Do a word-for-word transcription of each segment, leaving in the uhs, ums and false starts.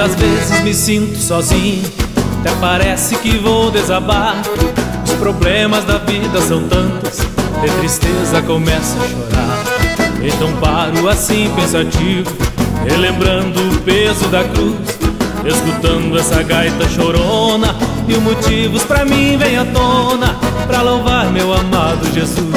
Quantas vezes me sinto sozinho, até parece que vou desabar. Os problemas da vida são tantos, de tristeza começo a chorar. Então paro assim pensativo, relembrando o peso da cruz, escutando essa gaita chorona, e os motivos pra mim vêm à tona, pra louvar meu amado Jesus.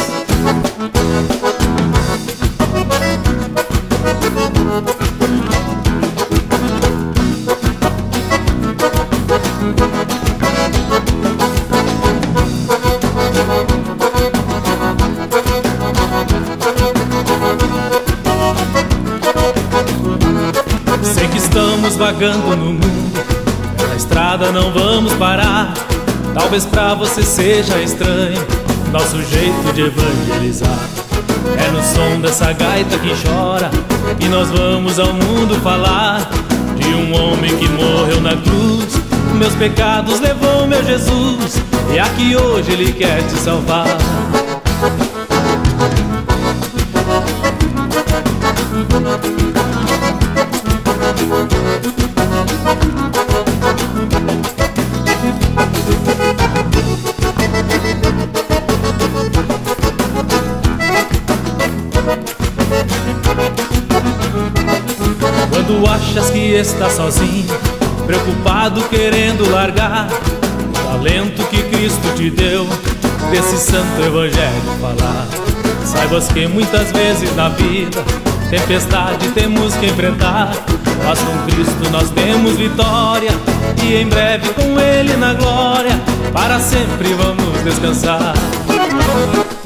Sei que estamos vagando no mundo, na estrada não vamos parar. Talvez pra você seja estranho nosso jeito de evangelizar. É no som dessa gaita que chora e nós vamos ao mundo falar de um homem que morreu na cruz, meus pecados levou meu Jesus, e aqui hoje Ele quer te salvar. Quando achas que está sozinho, preocupado querendo largar o talento que Cristo te deu, desse santo evangelho falar. Saibas que muitas vezes na vida tempestade temos que enfrentar, mas com Cristo nós temos vitória, e em breve com Ele na glória para sempre vamos descansar.